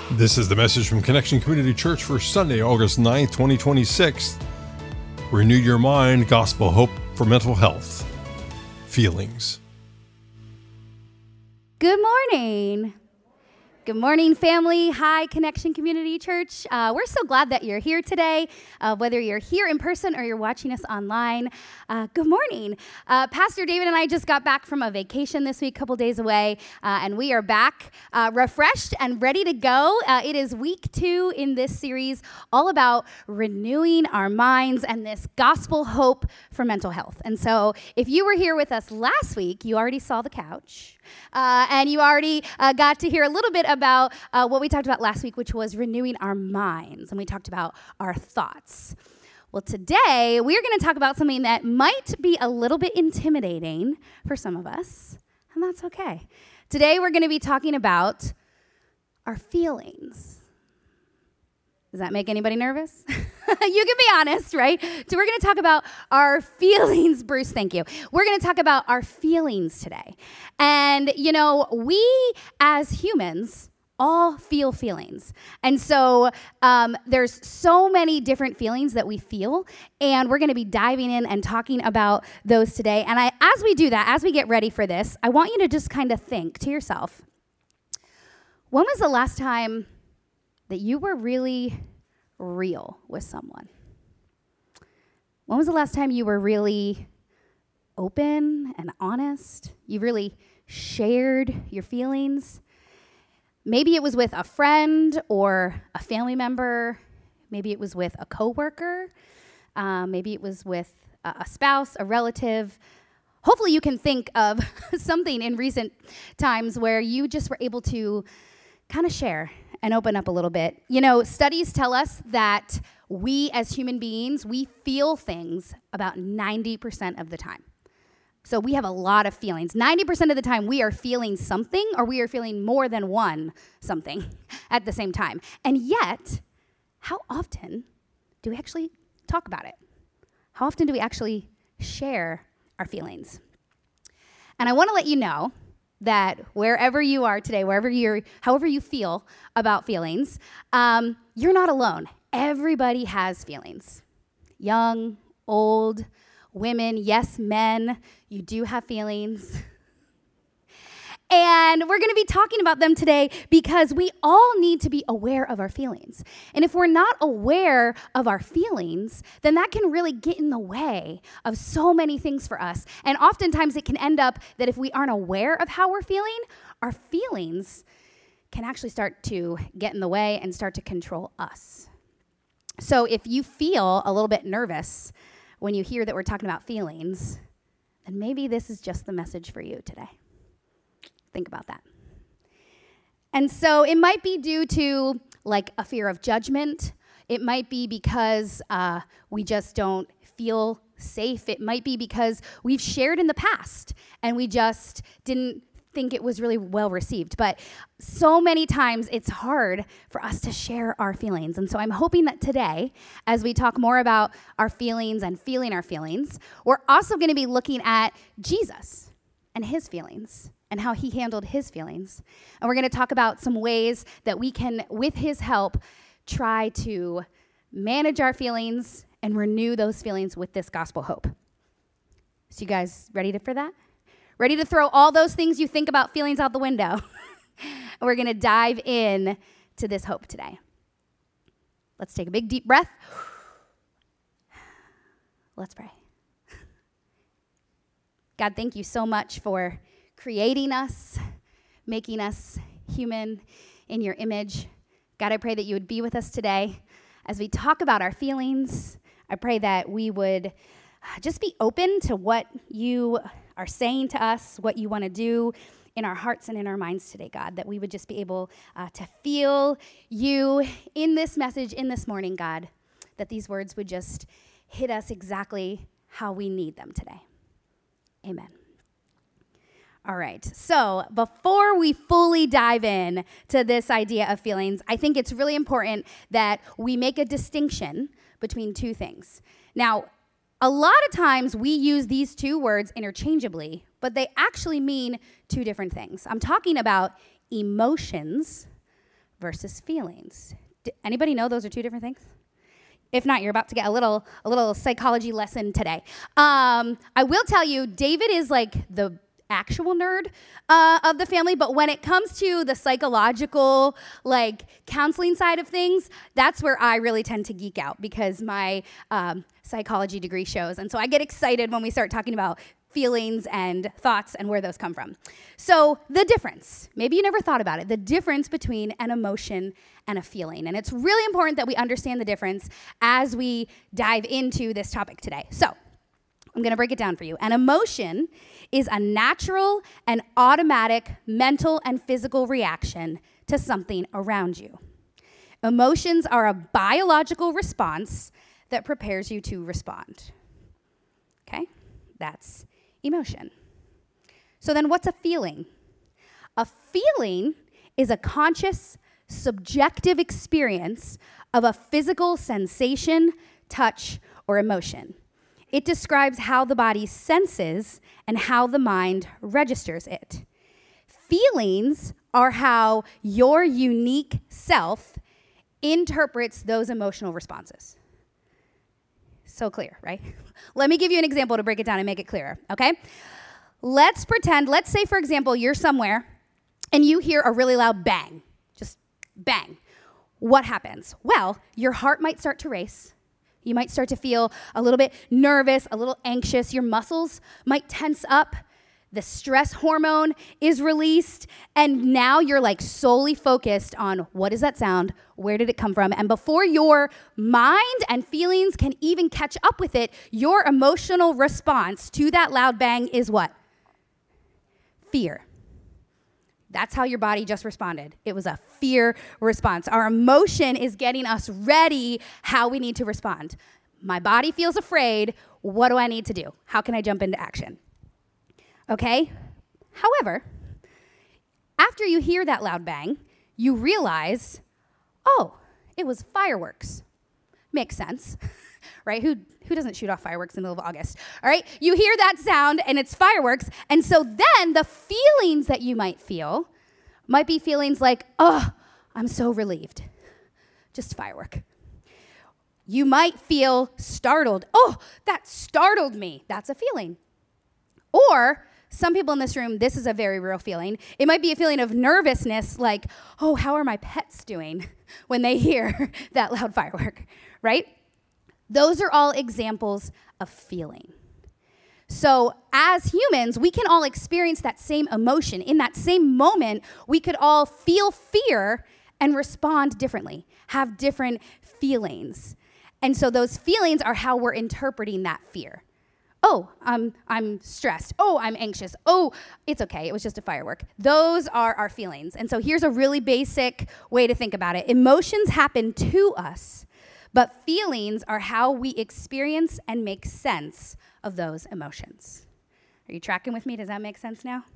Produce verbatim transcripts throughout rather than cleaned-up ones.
This is the message from Connection Community Church for Sunday, August ninth, twenty twenty-six. Renew your mind, gospel hope for mental health. Feelings. Good morning. Good morning, family. Hi, Connection Community Church. Uh, we're so glad that you're here today, uh, whether you're here in person or you're watching us online. Uh, good morning. Uh, Pastor David and I just got back from a vacation this week, a couple days away, uh, and we are back uh, refreshed and ready to go. Uh, it is week two in this series, all about renewing our minds and this gospel hope for mental health. And so if you were here with us last week, you already saw the couch. Uh, and you already uh, got to hear a little bit about uh, what we talked about last week, which was renewing our minds. And we talked about our thoughts. Well, today, we're going to talk about something that might be a little bit intimidating for some of us, and that's okay. Today, we're going to be talking about our feelings. Does that make anybody nervous? You can be honest, right? So we're going to talk about our feelings. Bruce, thank you. We're going to talk about our feelings today. And, you know, we as humans all feel feelings. And so um, there's so many different feelings that we feel, and we're going to be diving in and talking about those today. And I, as we do that, as we get ready for this, I want you to just kind of think to yourself, when was the last time that you were really real with someone? When was the last time you were really open and honest? You really shared your feelings? Maybe it was with a friend or a family member. Maybe it was with a coworker. Uh, maybe it was with a, a spouse, a relative. Hopefully you can think of something in recent times where you just were able to kind of share and open up a little bit. You know, studies tell us that we as human beings, we feel things about ninety percent of the time. So we have a lot of feelings. ninety percent of the time we are feeling something, or we are feeling more than one something at the same time. And yet, how often do we actually talk about it? How often do we actually share our feelings? And I want to let you know that wherever you are today, wherever you're, however you feel about feelings, um, you're not alone. Everybody has feelings. Young, old, women, yes, men, you do have feelings. And we're going to be talking about them today because we all need to be aware of our feelings. And if we're not aware of our feelings, then that can really get in the way of so many things for us. And oftentimes it can end up that if we aren't aware of how we're feeling, our feelings can actually start to get in the way and start to control us. So if you feel a little bit nervous when you hear that we're talking about feelings, then maybe this is just the message for you today. Think about that. And so it might be due to like a fear of judgment. It might be because uh, we just don't feel safe. It might be because we've shared in the past and we just didn't think it was really well received. But so many times it's hard for us to share our feelings. And so I'm hoping that today, as we talk more about our feelings and feeling our feelings, we're also going to be looking at Jesus and his feelings and how he handled his feelings. And we're going to talk about some ways that we can, with his help, try to manage our feelings and renew those feelings with this gospel hope. So you guys ready to, for that? Ready to throw all those things you think about feelings out the window? And we're going to dive in to this hope today. Let's take a big, deep breath. Let's pray. God, thank you so much for creating us, making us human in your image. God, I pray that you would be with us today as we talk about our feelings. I pray that we would just be open to what you are saying to us, what you want to do in our hearts and in our minds today, God, that we would just be able uh, to feel you in this message, in this morning, God, that these words would just hit us exactly how we need them today. Amen. All right, so before we fully dive in to this idea of feelings, I think it's really important that we make a distinction between two things. Now, a lot of times we use these two words interchangeably, but they actually mean two different things. I'm talking about emotions versus feelings. D- anybody know those are two different things? If not, you're about to get a little a little psychology lesson today. Um, I will tell you, David is like the actual nerd uh, of the family, but when it comes to the psychological, like counseling side of things, that's where I really tend to geek out because my um, psychology degree shows. And so I get excited when we start talking about feelings and thoughts and where those come from. So the difference, maybe you never thought about it, the difference between an emotion and a feeling. And it's really important that we understand the difference as we dive into this topic today. So I'm going to break it down for you. An emotion is a natural and automatic mental and physical reaction to something around you. Emotions are a biological response that prepares you to respond. Okay? That's emotion. So then what's a feeling? A feeling is a conscious, subjective experience of a physical sensation, touch, or emotion. It describes how the body senses and how the mind registers it. Feelings are how your unique self interprets those emotional responses. So clear, right? Let me give you an example to break it down and make it clearer, okay? Let's pretend, let's say, for example, you're somewhere and you hear a really loud bang, just bang. What happens? Well, your heart might start to race. You might start to feel a little bit nervous, a little anxious. Your muscles might tense up. The stress hormone is released. And now you're like solely focused on what is that sound? Where did it come from? And before your mind and feelings can even catch up with it, your emotional response to that loud bang is what? Fear. That's how your body just responded. It was a fear response. Our emotion is getting us ready how we need to respond. My body feels afraid. What do I need to do? How can I jump into action? Okay? However, after you hear that loud bang, you realize, oh, it was fireworks. Makes sense, right? Who who doesn't shoot off fireworks in the middle of August? All right? You hear that sound and it's fireworks. And so then the feelings that you might feel might be feelings like, oh, I'm so relieved. Just firework. You might feel startled. Oh, that startled me. That's a feeling. Or some people in this room, this is a very real feeling. It might be a feeling of nervousness, like, oh, how are my pets doing when they hear that loud firework, right? Those are all examples of feeling. So as humans, we can all experience that same emotion. In that same moment, we could all feel fear and respond differently, have different feelings. And so those feelings are how we're interpreting that fear. Oh, I'm, I'm stressed. Oh, I'm anxious. Oh, it's okay. It was just a firework. Those are our feelings. And so here's a really basic way to think about it. Emotions happen to us, but feelings are how we experience and make sense of those emotions. Are you tracking with me? Does that make sense now?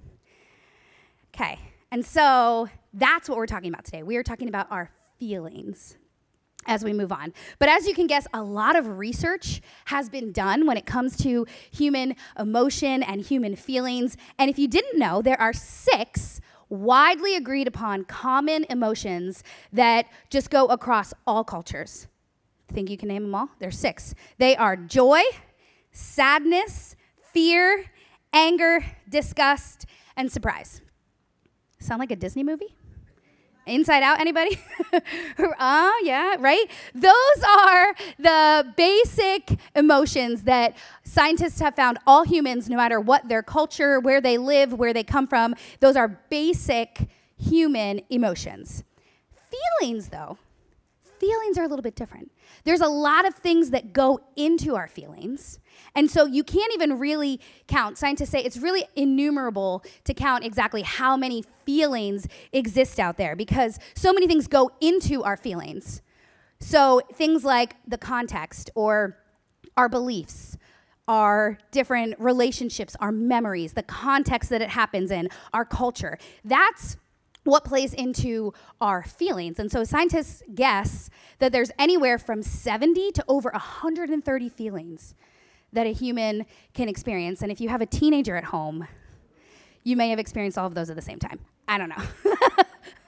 Okay. And so that's what we're talking about today. We are talking about our feelings as we move on. But as you can guess, a lot of research has been done when it comes to human emotion and human feelings. And if you didn't know, there are six widely agreed upon common emotions that just go across all cultures. Think you can name them all? There's six. They are joy, sadness, fear, anger, disgust, and surprise. Sound like a Disney movie? Inside Out, anybody? Oh, yeah, right? Those are the basic emotions that scientists have found all humans, no matter what their culture, where they live, where they come from, those are basic human emotions. Feelings, though, feelings are a little bit different. There's a lot of things that go into our feelings. And so you can't even really count. Scientists say it's really innumerable to count exactly how many feelings exist out there because so many things go into our feelings. So things like the context or our beliefs, our different relationships, our memories, the context that it happens in, our culture. That's what plays into our feelings. And so scientists guess that there's anywhere from seventy to over one hundred thirty feelings that a human can experience. And if you have a teenager at home, you may have experienced all of those at the same time. I don't know.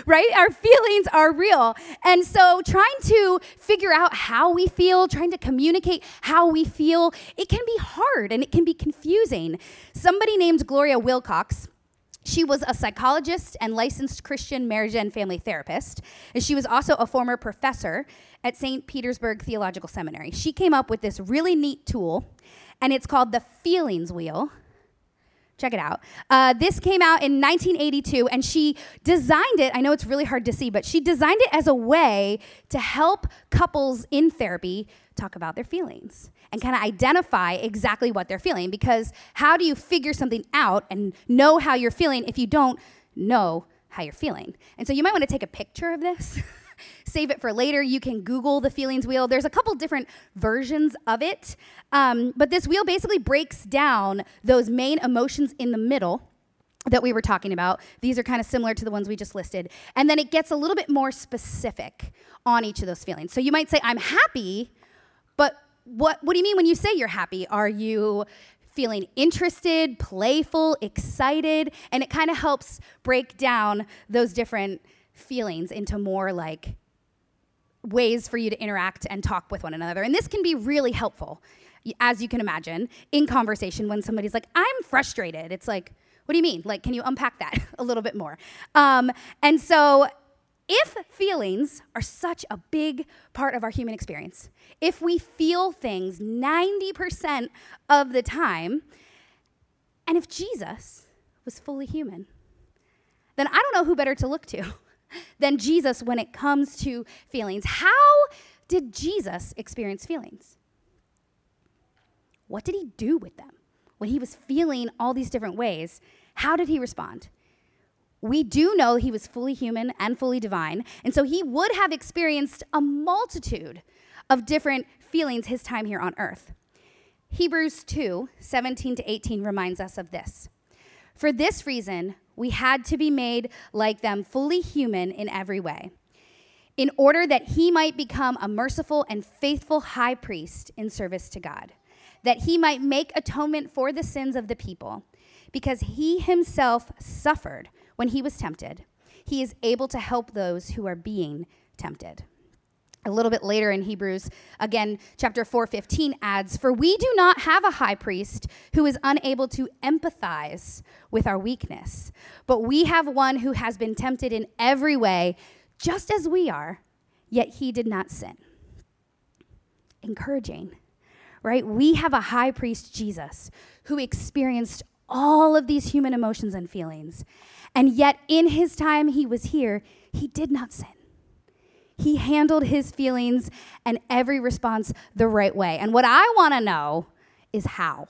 right? Our feelings are real. And so trying to figure out how we feel, trying to communicate how we feel, it can be hard and it can be confusing. Somebody named Gloria Wilcox, she was a psychologist and licensed Christian marriage and family therapist, and she was also a former professor at Saint Petersburg Theological Seminary. She came up with this really neat tool, and it's called the Feelings Wheel. Check it out. Uh, this came out in nineteen eighty-two, and she designed it. I know it's really hard to see, but she designed it as a way to help couples in therapy talk about their feelings and kind of identify exactly what they're feeling. Because how do you figure something out and know how you're feeling if you don't know how you're feeling? And so you might want to take a picture of this. Save it for later. You can Google the Feelings Wheel. There's a couple different versions of it. Um, but this wheel basically breaks down those main emotions in the middle that we were talking about. These are kind of similar to the ones we just listed. And then it gets a little bit more specific on each of those feelings. So you might say, I'm happy, but what, what do you mean when you say you're happy? Are you feeling interested, playful, excited? And it kind of helps break down those different feelings into more like ways for you to interact and talk with one another. And this can be really helpful, as you can imagine, in conversation when somebody's like, I'm frustrated. It's like, what do you mean? Like, can you unpack that a little bit more? Um, and so if feelings are such a big part of our human experience, if we feel things ninety percent of the time, and if Jesus was fully human, then I don't know who better to look to than Jesus when it comes to feelings. How did Jesus experience feelings? What did he do with them? When he was feeling all these different ways, how did he respond? We do know he was fully human and fully divine, and so he would have experienced a multitude of different feelings his time here on earth. Hebrews two, seventeen to eighteen reminds us of this. For this reason, we had to be made like them, fully human in every way, in order that he might become a merciful and faithful high priest in service to God, that he might make atonement for the sins of the people, because he himself suffered when he was tempted. He is able to help those who are being tempted. A little bit later in Hebrews, again, chapter four fifteen adds, for we do not have a high priest who is unable to empathize with our weakness, but we have one who has been tempted in every way, just as we are, yet he did not sin. Encouraging, right? We have a high priest, Jesus, who experienced all of these human emotions and feelings, and yet in his time he was here, he did not sin. He handled his feelings and every response the right way. And what I want to know is how.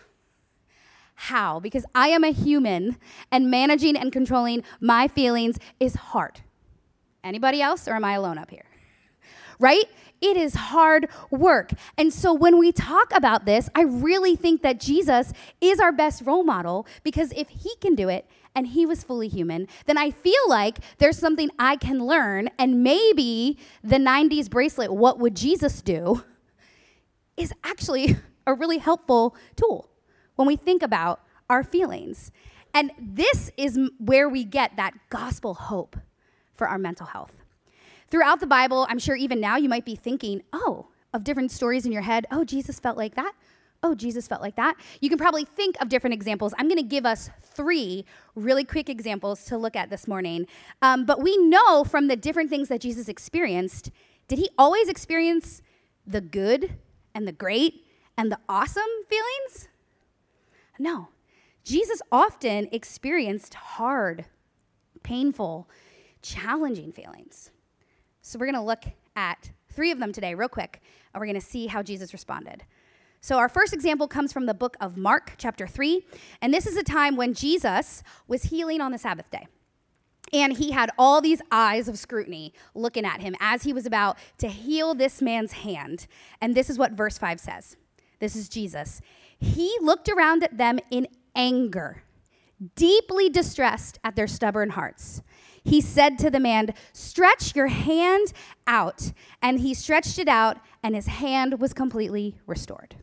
How? Because I am a human, and managing and controlling my feelings is hard. Anybody else, or am I alone up here? Right? It is hard work. And so when we talk about this, I really think that Jesus is our best role model, because if he can do it and he was fully human, then I feel like there's something I can learn, and maybe the nineties bracelet, what would Jesus do, is actually a really helpful tool when we think about our feelings. And this is where we get that gospel hope for our mental health. Throughout the Bible, I'm sure even now you might be thinking, oh, of different stories in your head. Oh, Jesus felt like that. Oh, Jesus felt like that. You can probably think of different examples. I'm going to give us three really quick examples to look at this morning. Um, but we know from the different things that Jesus experienced, did he always experience the good and the great and the awesome feelings? No. Jesus often experienced hard, painful, challenging feelings. So we're going to look at three of them today real quick, and we're going to see how Jesus responded. So our first example comes from the book of Mark, chapter three, and this is a time when Jesus was healing on the Sabbath day. And he had all these eyes of scrutiny looking at him as he was about to heal this man's hand. And this is what verse five says. This is Jesus. He looked around at them in anger, deeply distressed at their stubborn hearts. He said to the man, stretch your hand out. And he stretched it out, and his hand was completely restored.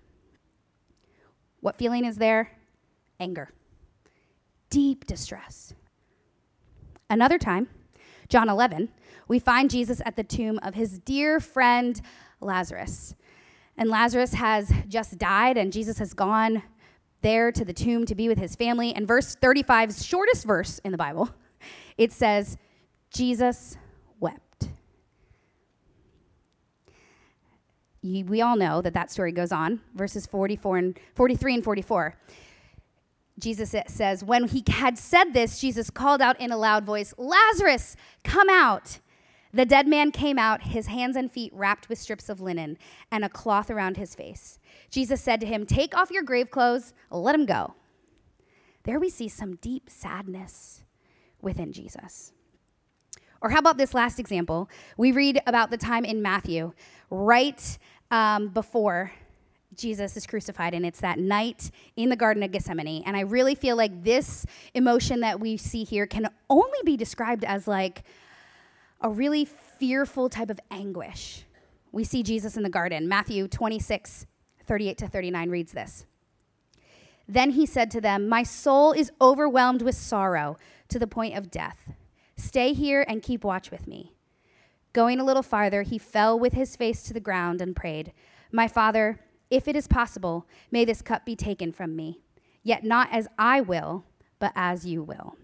What feeling is there? Anger. Deep distress. Another time, John eleven, we find Jesus at the tomb of his dear friend Lazarus. And Lazarus has just died, and Jesus has gone there to the tomb to be with his family. And verse thirty-five's shortest verse in the Bible, it says, Jesus wept. You, we all know that that story goes on, verses forty-four and forty-three and forty-four. Jesus says, when he had said this, Jesus called out in a loud voice, Lazarus, come out. The dead man came out, his hands and feet wrapped with strips of linen and a cloth around his face. Jesus said to him, take off your grave clothes, let him go. There we see some deep sadness within Jesus. Or how about this last example? We read about the time in Matthew, right um, before Jesus is crucified, and it's that night in the Garden of Gethsemane. And I really feel like this emotion that we see here can only be described as like a really fearful type of anguish. We see Jesus in the garden. Matthew twenty-six, thirty-eight to thirty-nine reads this. Then he said to them, my soul is overwhelmed with sorrow to the point of death. Stay here and keep watch with me. Going a little farther, he fell with his face to the ground and prayed, my Father, if it is possible, may this cup be taken from me, yet not as I will, but as you will.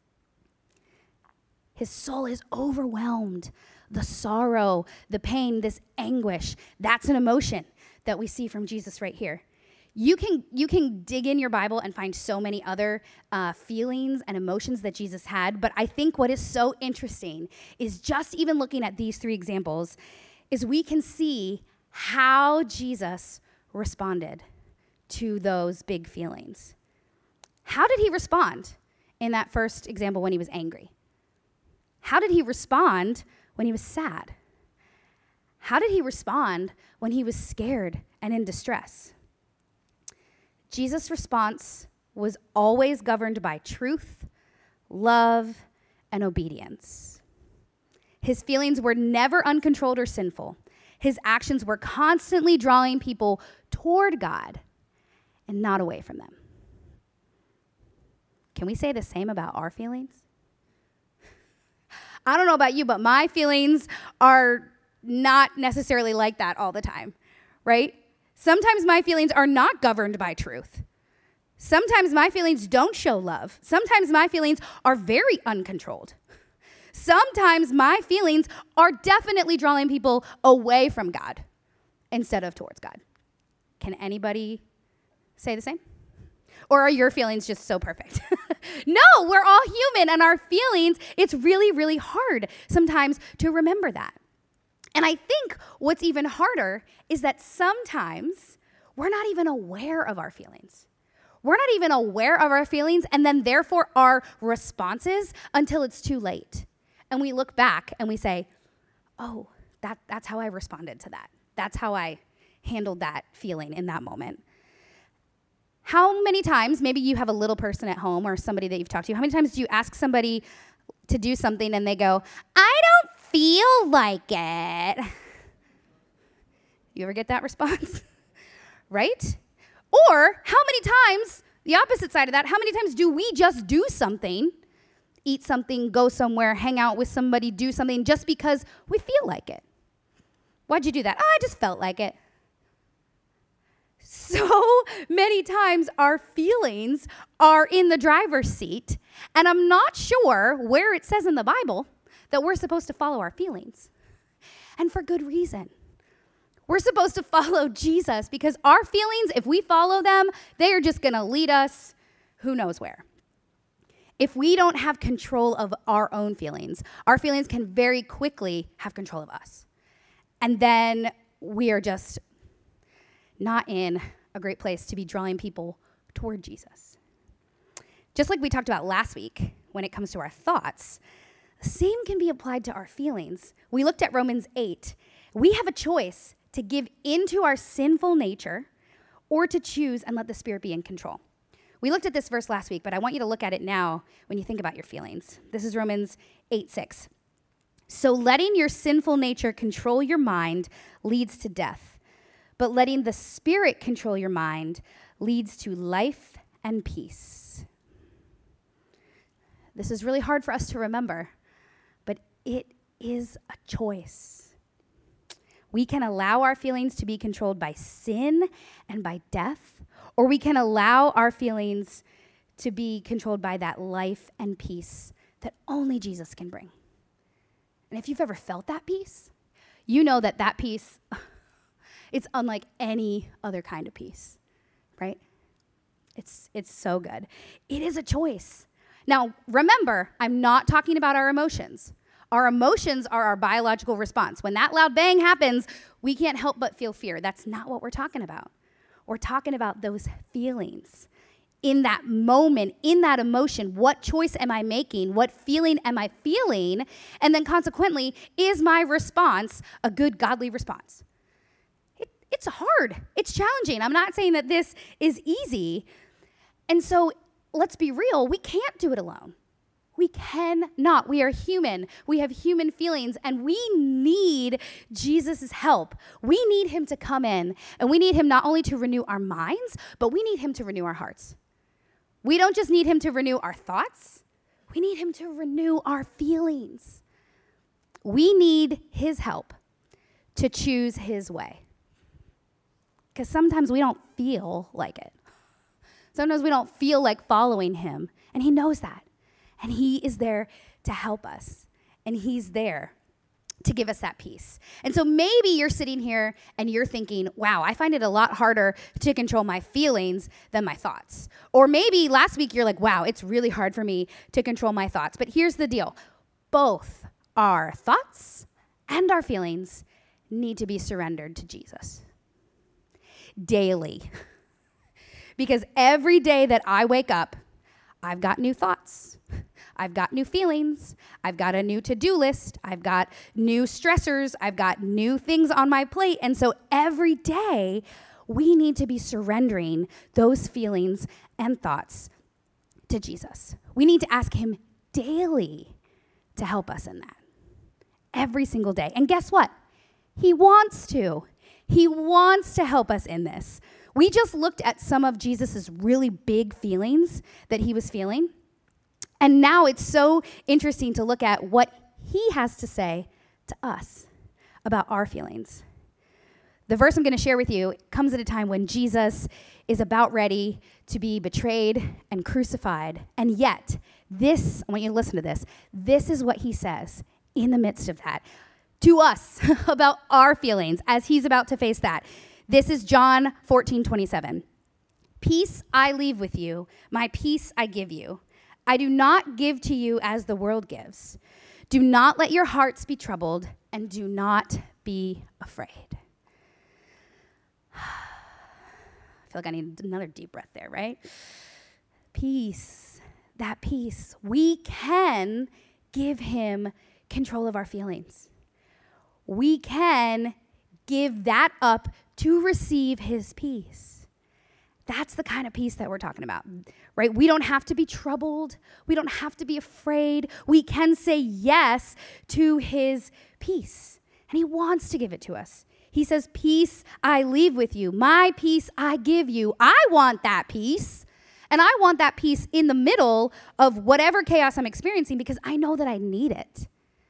His soul is overwhelmed. The sorrow, the pain, this anguish, that's an emotion that we see from Jesus right here. You can, you can dig in your Bible and find so many other uh, feelings and emotions that Jesus had, but I think what is so interesting is just even looking at these three examples is we can see how Jesus responded to those big feelings. How did he respond in that first example when he was angry? How did he respond when he was sad? How did he respond when he was scared and in distress? Jesus' response was always governed by truth, love, and obedience. His feelings were never uncontrolled or sinful. His actions were constantly drawing people toward God and not away from them. Can we say the same about our feelings? I don't know about you, but my feelings are not necessarily like that all the time, right? Sometimes my feelings are not governed by truth. Sometimes my feelings don't show love. Sometimes my feelings are very uncontrolled. Sometimes my feelings are definitely drawing people away from God instead of towards God. Can anybody say the same? Or are your feelings just so perfect? No, we're all human, and our feelings, it's really, really hard sometimes to remember that. And I think what's even harder is that sometimes we're not even aware of our feelings. We're not even aware of our feelings, and then therefore our responses until it's too late. And we look back and we say, oh, that, that's how I responded to that. That's how I handled that feeling in that moment. How many times, maybe you have a little person at home or somebody that you've talked to, how many times do you ask somebody to do something and they go, I don't feel like it? You ever get that response? Right? Or how many times, the opposite side of that, how many times do we just do something, eat something, go somewhere, hang out with somebody, do something just because we feel like it? Why'd you do that? Oh, I just felt like it. So many times our feelings are in the driver's seat, and I'm not sure where it says in the Bible that we're supposed to follow our feelings. And for good reason. We're supposed to follow Jesus because our feelings, if we follow them, they are just going to lead us who knows where. If we don't have control of our own feelings, our feelings can very quickly have control of us. And then we are just not in a great place to be drawing people toward Jesus. Just like we talked about last week when it comes to our thoughts, the same can be applied to our feelings. We looked at Romans eight. We have a choice to give into our sinful nature or to choose and let the Spirit be in control. We looked at this verse last week, but I want you to look at it now when you think about your feelings. This is Romans eight six. So letting your sinful nature control your mind leads to death. But letting the Spirit control your mind leads to life and peace. This is really hard for us to remember, but it is a choice. We can allow our feelings to be controlled by sin and by death, or we can allow our feelings to be controlled by that life and peace that only Jesus can bring. And if you've ever felt that peace, you know that that peace, it's unlike any other kind of peace, right? It's it's so good. It is a choice. Now, remember, I'm not talking about our emotions. Our emotions are our biological response. When that loud bang happens, we can't help but feel fear. That's not what we're talking about. We're talking about those feelings. In that moment, in that emotion, what choice am I making? What feeling am I feeling? And then consequently, is my response a good, godly response? It, it's hard. It's challenging. I'm not saying that this is easy. And so let's be real. We can't do it alone. We cannot. We are human. We have human feelings, and we need Jesus' help. We need him to come in, and we need him not only to renew our minds, but we need him to renew our hearts. We don't just need him to renew our thoughts. We need him to renew our feelings. We need his help to choose his way. Because sometimes we don't feel like it. Sometimes we don't feel like following him, and he knows that. And he is there to help us, and he's there to give us that peace. And so maybe you're sitting here and you're thinking, wow, I find it a lot harder to control my feelings than my thoughts. Or maybe last week you're like, wow, it's really hard for me to control my thoughts. But here's the deal. Both our thoughts and our feelings need to be surrendered to Jesus daily. Because every day that I wake up, I've got new thoughts. I've got new feelings. I've got a new to-do list. I've got new stressors. I've got new things on my plate. And so every day, we need to be surrendering those feelings and thoughts to Jesus. We need to ask him daily to help us in that. Every single day. And guess what? He wants to. He wants to help us in this. We just looked at some of Jesus's really big feelings that he was feeling. And now it's so interesting to look at what he has to say to us about our feelings. The verse I'm going to share with you comes at a time when Jesus is about ready to be betrayed and crucified. And yet, this, I want you to listen to this, this is what he says in the midst of that to us about our feelings as he's about to face that. This is John fourteen twenty-seven. Peace I leave with you, my peace I give you. I do not give to you as the world gives. Do not let your hearts be troubled, and do not be afraid. I feel like I need another deep breath there, right? Peace, that peace. We can give him control of our feelings. We can give that up to receive his peace. That's the kind of peace that we're talking about, right? We don't have to be troubled. We don't have to be afraid. We can say yes to his peace, and he wants to give it to us. He says, peace I leave with you. My peace I give you. I want that peace, and I want that peace in the middle of whatever chaos I'm experiencing because I know that I need it.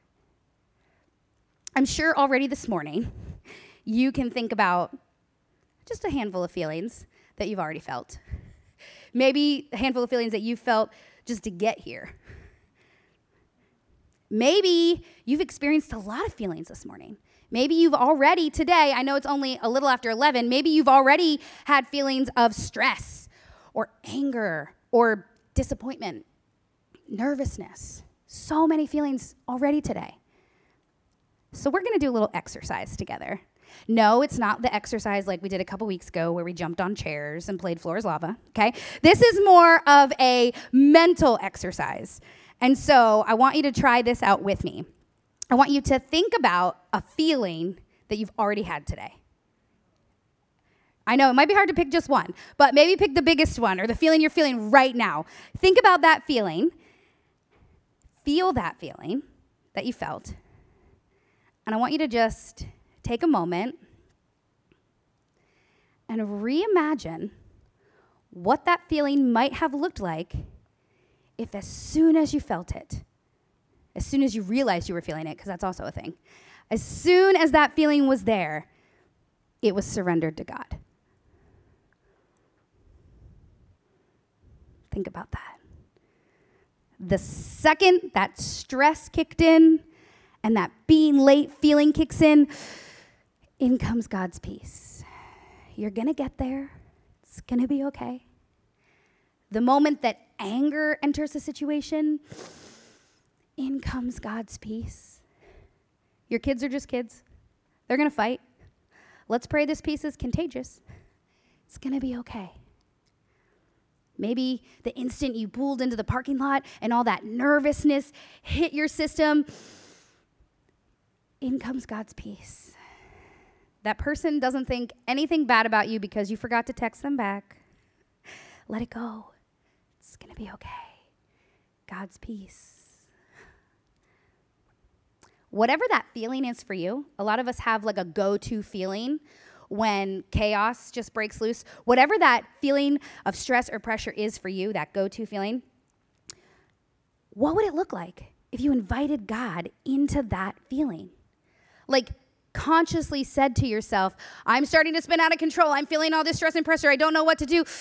I'm sure already this morning you can think about just a handful of feelings that you've already felt. Maybe a handful of feelings that you felt just to get here. Maybe you've experienced a lot of feelings this morning. Maybe you've already today, I know it's only a little after eleven, maybe you've already had feelings of stress or anger or disappointment, nervousness. So many feelings already today. So we're going to do a little exercise together. No, it's not the exercise like we did a couple weeks ago where we jumped on chairs and played Floor is Lava, okay? This is more of a mental exercise. And so I want you to try this out with me. I want you to think about a feeling that you've already had today. I know it might be hard to pick just one, but maybe pick the biggest one or the feeling you're feeling right now. Think about that feeling. Feel that feeling that you felt. And I want you to just take a moment and reimagine what that feeling might have looked like if as soon as you felt it, as soon as you realized you were feeling it, because that's also a thing, as soon as that feeling was there, it was surrendered to God. Think about that. The second that stress kicked in and that being late feeling kicks in, in comes God's peace. You're going to get there. It's going to be okay. The moment that anger enters the situation, in comes God's peace. Your kids are just kids. They're going to fight. Let's pray this peace is contagious. It's going to be okay. Maybe the instant you pulled into the parking lot and all that nervousness hit your system, in comes God's peace. That person doesn't think anything bad about you because you forgot to text them back. Let it go. It's going to be okay. God's peace. Whatever that feeling is for you, a lot of us have like a go-to feeling when chaos just breaks loose. Whatever that feeling of stress or pressure is for you, that go-to feeling, what would it look like if you invited God into that feeling? Like consciously said to yourself, I'm starting to spin out of control. I'm feeling all this stress and pressure. I don't know what to do.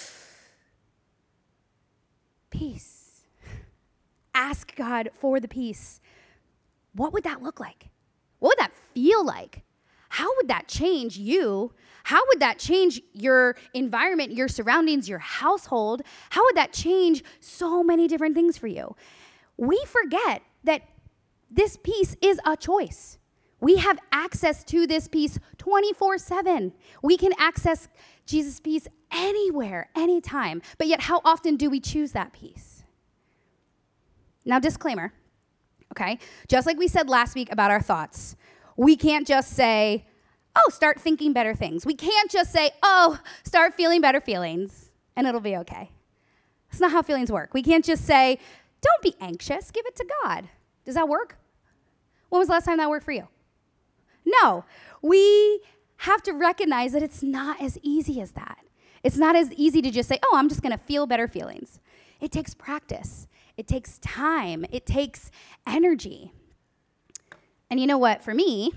Peace. Ask God for the peace. What would that look like? What would that feel like? How would that change you? How would that change your environment, your surroundings, your household? How would that change so many different things for you? We forget that this peace is a choice. We have access to this peace twenty-four seven. We can access Jesus' peace anywhere, anytime. But yet, how often do we choose that peace? Now, disclaimer, okay? Just like we said last week about our thoughts, we can't just say, oh, start thinking better things. We can't just say, oh, start feeling better feelings, and it'll be okay. That's not how feelings work. We can't just say, don't be anxious, give it to God. Does that work? When was the last time that worked for you? No. We have to recognize that it's not as easy as that. It's not as easy to just say, oh, I'm just going to feel better feelings. It takes practice. It takes time. It takes energy. And you know what? For me,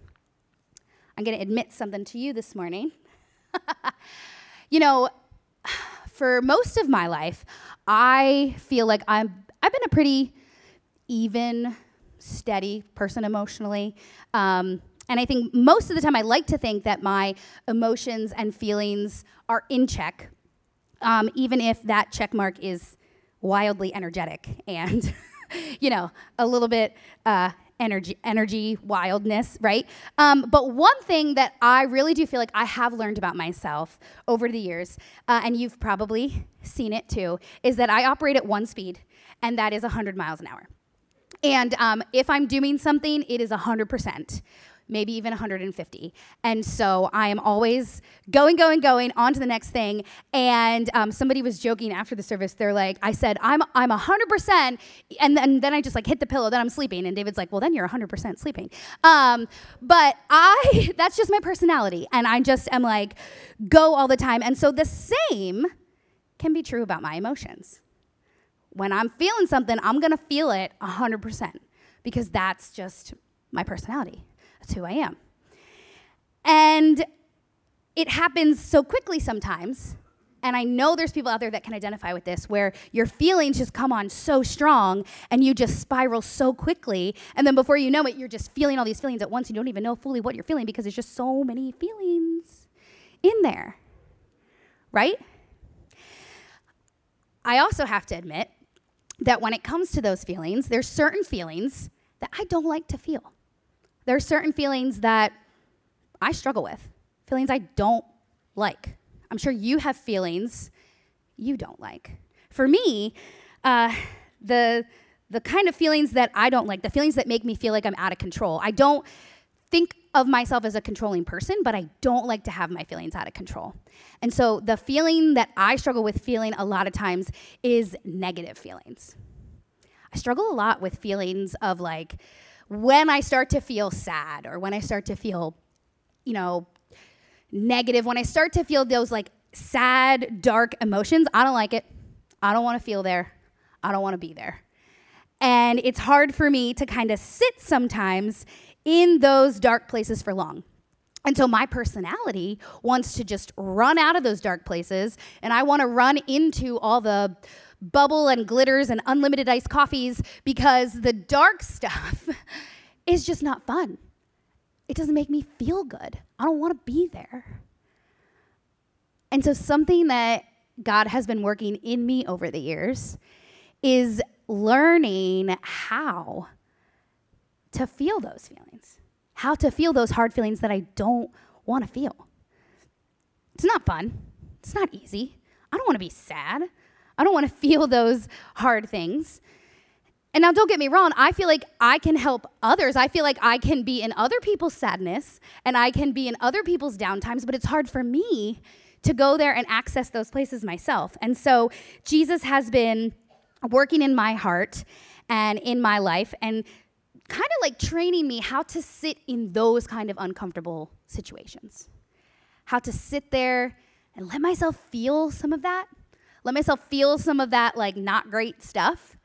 I'm going to admit something to you this morning. You know, for most of my life, I feel like I'm, I've been a pretty even, steady person emotionally. Um, and I think most of the time I like to think that my emotions and feelings are in check, um, even if that check mark is wildly energetic and, you know, a little bit uh, energy, energy, wildness, right? Um, but one thing that I really do feel like I have learned about myself over the years, uh, and you've probably seen it too, is that I operate at one speed, and that is one hundred miles an hour. And um, if I'm doing something, it is one hundred percent. Maybe even one hundred fifty. And so I am always going, going, going on to the next thing. And um, somebody was joking after the service. They're like, I said, I'm I'm one hundred percent. And then, then I just like hit the pillow. Then I'm sleeping. And David's like, well, then you're one hundred percent sleeping. Um, but I, that's just my personality. And I just am like, go all the time. And so the same can be true about my emotions. When I'm feeling something, I'm going to feel it one hundred percent because that's just my personality. That's who I am. And it happens so quickly sometimes, and I know there's people out there that can identify with this, where your feelings just come on so strong, and you just spiral so quickly, and then before you know it, you're just feeling all these feelings at once. You don't even know fully what you're feeling because there's just so many feelings in there, right? I also have to admit that when it comes to those feelings, there's certain feelings that I don't like to feel. There are certain feelings that I struggle with, feelings I don't like. I'm sure you have feelings you don't like. For me, uh, the the kind of feelings that I don't like, the feelings that make me feel like I'm out of control. I don't think of myself as a controlling person, but I don't like to have my feelings out of control. And so the feeling that I struggle with feeling a lot of times is negative feelings. I struggle a lot with feelings of like, when I start to feel sad or when I start to feel, you know, negative, when I start to feel those like sad, dark emotions, I don't like it. I don't want to feel there. I don't want to be there. And it's hard for me to kind of sit sometimes in those dark places for long. And so my personality wants to just run out of those dark places, and I want to run into all the bubble and glitters and unlimited iced coffees, because the dark stuff is just not fun. It doesn't make me feel good. I don't want to be there. And so something that God has been working in me over the years is learning how to feel those feelings, how to feel those hard feelings that I don't want to feel. It's not fun. It's not easy. I don't want to be sad. I don't want to feel those hard things. And now don't get me wrong, I feel like I can help others. I feel like I can be in other people's sadness and I can be in other people's downtimes, but it's hard for me to go there and access those places myself. And so Jesus has been working in my heart and in my life and kind of like training me how to sit in those kind of uncomfortable situations, how to sit there and let myself feel some of that, let myself feel some of that like not great stuff,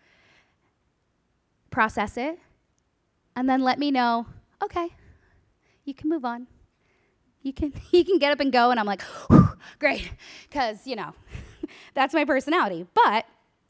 process it, and then let me know, okay, you can move on. You can you can get up and go, and I'm like, whew, great, because, you know, that's my personality. But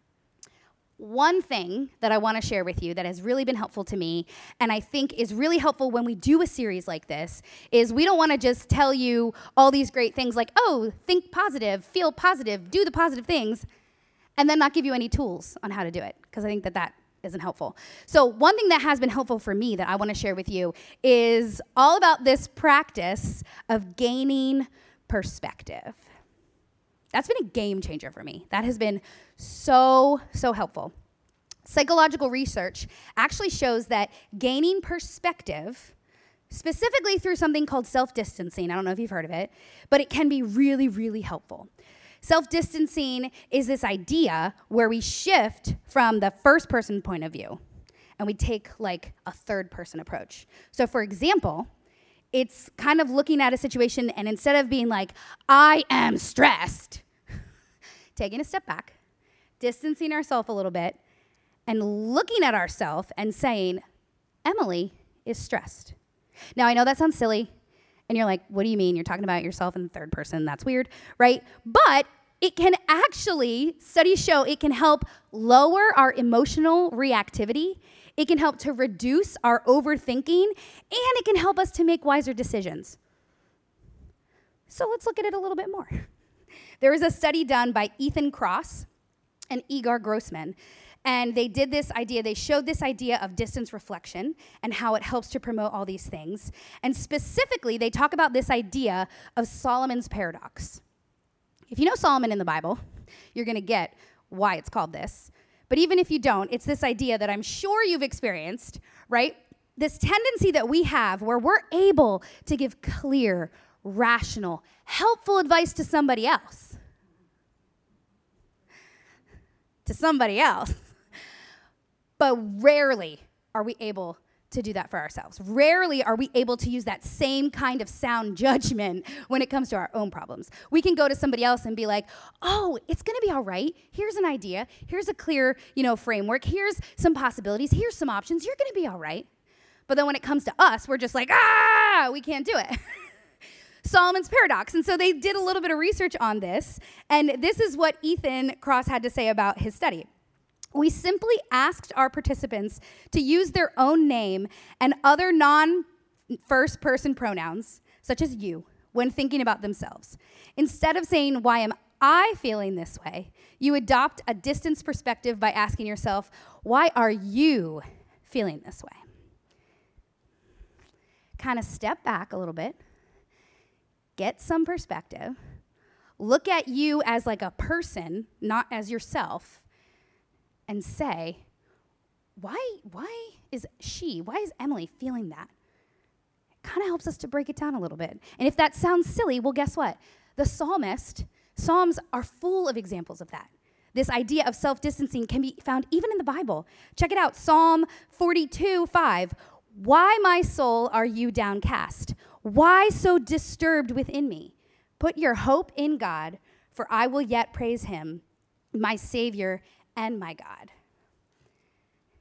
one thing that I want to share with you that has really been helpful to me, and I think is really helpful when we do a series like this, is we don't want to just tell you all these great things like, oh, think positive, feel positive, do the positive things, and then not give you any tools on how to do it, because I think that that isn't helpful. So one thing that has been helpful for me that I want to share with you is all about this practice of gaining perspective. That's been a game changer for me. That has been so, so helpful. Psychological research actually shows that gaining perspective, specifically through something called self-distancing, I don't know if you've heard of it, but it can be really, really helpful. Self-distancing is this idea where we shift from the first person point of view and we take like a third person approach. So for example, it's kind of looking at a situation and instead of being like, I am stressed, taking a step back, distancing ourselves a little bit and looking at ourselves and saying, Emily is stressed. Now I know that sounds silly. And you're like, what do you mean? You're talking about yourself in the third person. That's weird, right? But it can actually, studies show it can help lower our emotional reactivity. It can help to reduce our overthinking, and it can help us to make wiser decisions. So let's look at it a little bit more. There was a study done by Ethan Kross and Igor Grossman. And they did this idea, they showed this idea of distance reflection and how it helps to promote all these things. And specifically, they talk about this idea of Solomon's paradox. If you know Solomon in the Bible, you're going to get why it's called this. But even if you don't, it's this idea that I'm sure you've experienced, right? This tendency that we have where we're able to give clear, rational, helpful advice to somebody else. To somebody else. But rarely are we able to do that for ourselves. Rarely are we able to use that same kind of sound judgment when it comes to our own problems. We can go to somebody else and be like, oh, it's going to be all right. Here's an idea. Here's a clear, you know, framework. Here's some possibilities. Here's some options. You're going to be all right. But then when it comes to us, we're just like, ah, we can't do it. Solomon's paradox. And so they did a little bit of research on this. And this is what Ethan Kross had to say about his study. We simply asked our participants to use their own name and other non-first person pronouns, such as you, when thinking about themselves. Instead of saying, why am I feeling this way, you adopt a distance perspective by asking yourself, why are you feeling this way? Kind of step back a little bit, get some perspective, look at you as like a person, not as yourself, and say, why, why is she, why is Emily feeling that? It kind of helps us to break it down a little bit. And if that sounds silly, well, guess what? The psalmist, Psalms are full of examples of that. This idea of self-distancing can be found even in the Bible. Check it out, Psalm forty-two, five. Why, my soul, are you downcast? Why so disturbed within me? Put your hope in God, for I will yet praise him, my Savior and my God.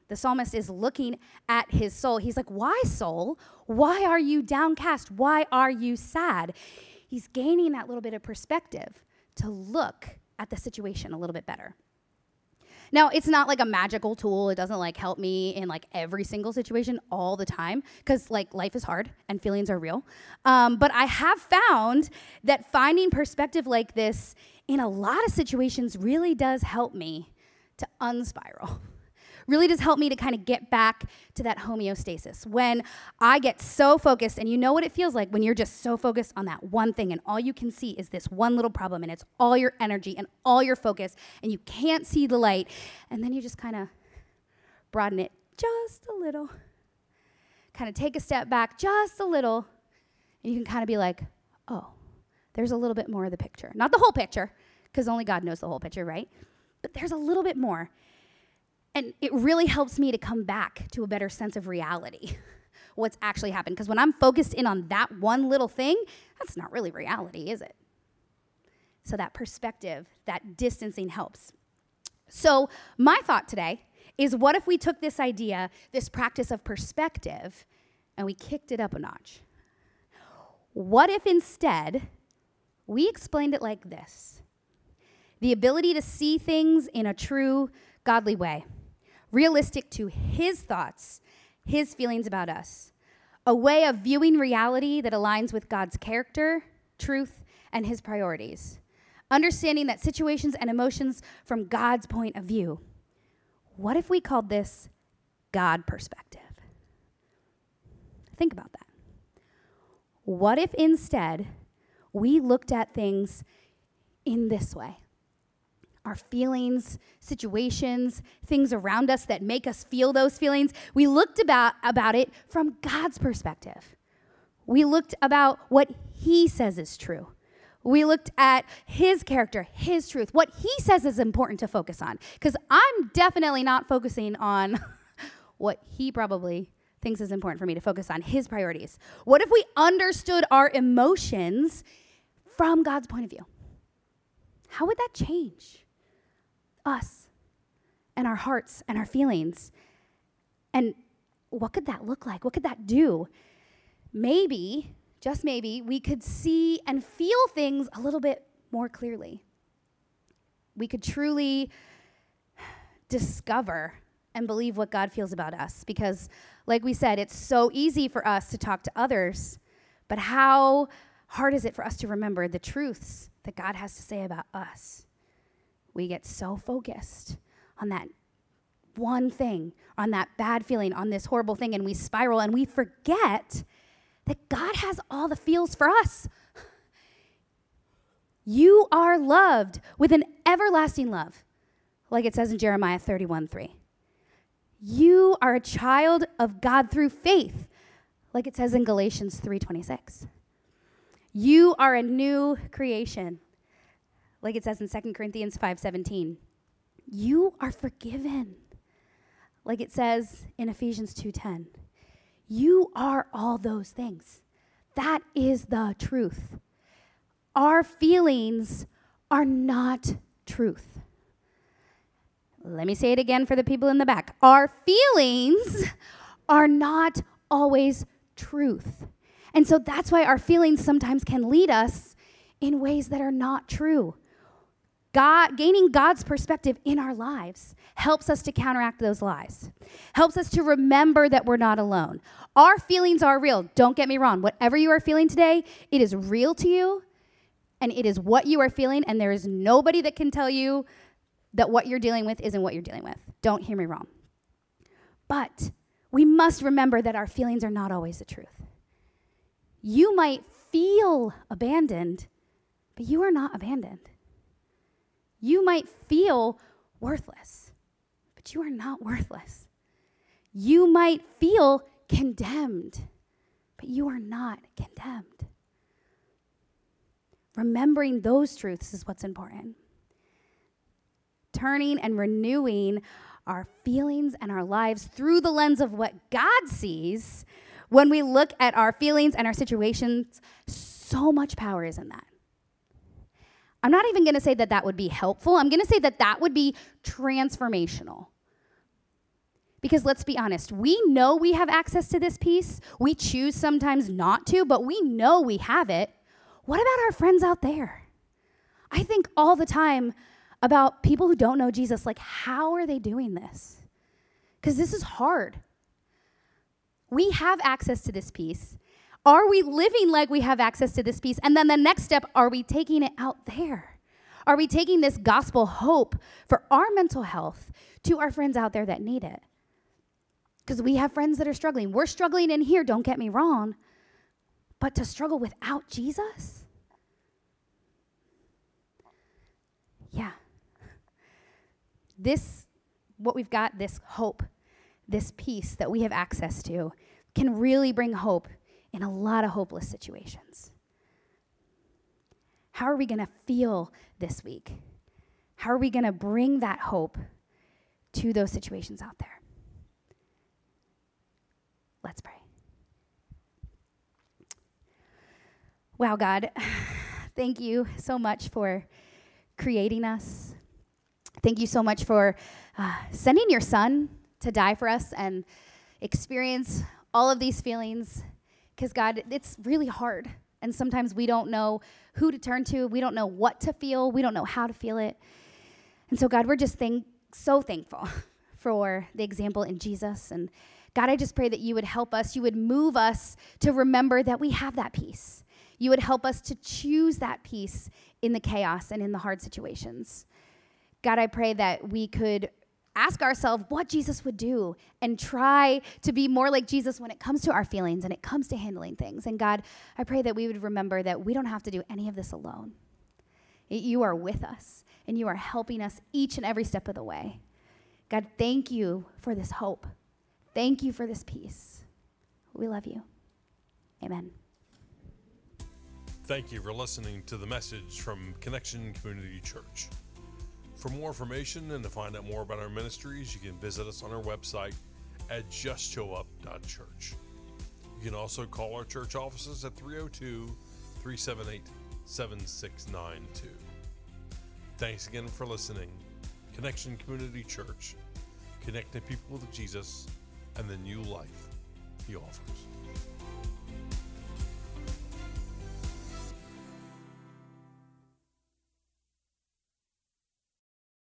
The psalmist is looking at his soul. He's like, why, soul? Why are you downcast? Why are you sad? He's gaining that little bit of perspective to look at the situation a little bit better. Now, it's not like a magical tool. It doesn't like help me in like every single situation all the time because like life is hard and feelings are real. Um, but I have found that finding perspective like this in a lot of situations really does help me to unspiral. Really does help me to kind of get back to that homeostasis. When I get so focused, and you know what it feels like when you're just so focused on that one thing and all you can see is this one little problem and it's all your energy and all your focus and you can't see the light, and then you just kind of broaden it just a little, kind of take a step back just a little, and you can kind of be like, oh, there's a little bit more of the picture. Not the whole picture, because only God knows the whole picture, right? But there's a little bit more. And it really helps me to come back to a better sense of reality, what's actually happened. Because when I'm focused in on that one little thing, that's not really reality, is it? So that perspective, that distancing helps. So my thought today is, what if we took this idea, this practice of perspective, and we kicked it up a notch? What if instead we explained it like this? The ability to see things in a true, godly way, realistic to his thoughts, his feelings about us, a way of viewing reality that aligns with God's character, truth, and his priorities, understanding that situations and emotions from God's point of view. What if we called this God perspective? Think about that. What if instead we looked at things in this way? Our feelings, situations, things around us that make us feel those feelings. We looked about, about it from God's perspective. We looked about what he says is true. We looked at his character, his truth, what he says is important to focus on. Because I'm definitely not focusing on what he probably thinks is important for me to focus on, his priorities. What if we understood our emotions from God's point of view? How would that change us and our hearts and our feelings? And what could that look like? What could that do? Maybe, just maybe, we could see and feel things a little bit more clearly. We could truly discover and believe what God feels about us. Because, like we said, it's so easy for us to talk to others, but how hard is it for us to remember the truths that God has to say about us? We get so focused on that one thing, on that bad feeling, on this horrible thing, and we spiral and we forget that God has all the feels for us. You are loved with an everlasting love, like it says in Jeremiah thirty-one three. You are a child of God through faith, like it says in Galatians three twenty-six. You are a new creation, like it says in Second Corinthians five seventeen. You are forgiven, like it says in Ephesians two ten. You are all those things. That is the truth. Our feelings are not truth. Let me say it again for the people in the back. Our feelings are not always truth. And so that's why our feelings sometimes can lead us in ways that are not true. God, gaining God's perspective in our lives helps us to counteract those lies, helps us to remember that we're not alone. Our feelings are real. Don't get me wrong. Whatever you are feeling today, it is real to you, and it is what you are feeling, and there is nobody that can tell you that what you're dealing with isn't what you're dealing with. Don't hear me wrong. But we must remember that our feelings are not always the truth. You might feel abandoned, but you are not abandoned. You might feel worthless, but you are not worthless. You might feel condemned, but you are not condemned. Remembering those truths is what's important. Turning and renewing our feelings and our lives through the lens of what God sees when we look at our feelings and our situations, so much power is in that. I'm not even going to say that that would be helpful. I'm going to say that that would be transformational. Because let's be honest, we know we have access to this peace. We choose sometimes not to, but we know we have it. What about our friends out there? I think all the time about people who don't know Jesus, like, how are they doing this? Because this is hard. We have access to this peace. Are we living like we have access to this peace? And then the next step, are we taking it out there? Are we taking this gospel hope for our mental health to our friends out there that need it? Because we have friends that are struggling. We're struggling in here, don't get me wrong. But to struggle without Jesus? Yeah. This, what we've got, this hope, this peace that we have access to, can really bring hope in a lot of hopeless situations. How are we going to feel this week? How are we going to bring that hope to those situations out there? Let's pray. Wow, God, thank you so much for creating us. Thank you so much for uh, sending your son to die for us and experience all of these feelings. Because, God, it's really hard. And sometimes we don't know who to turn to. We don't know what to feel. We don't know how to feel it. And so, God, we're just thank- so thankful for the example in Jesus. And, God, I just pray that you would help us. You would move us to remember that we have that peace. You would help us to choose that peace in the chaos and in the hard situations. God, I pray that we could ask ourselves what Jesus would do and try to be more like Jesus when it comes to our feelings and it comes to handling things. And God, I pray that we would remember that we don't have to do any of this alone. You are with us and you are helping us each and every step of the way. God, thank you for this hope. Thank you for this peace. We love you. Amen. Thank you for listening to the message from Connection Community Church. For more information and to find out more about our ministries, you can visit us on our website at just show up dot church. You can also call our church offices at three oh two, three seven eight, seven six nine two. Thanks again for listening. Connection Community Church, connecting people with Jesus and the new life he offers.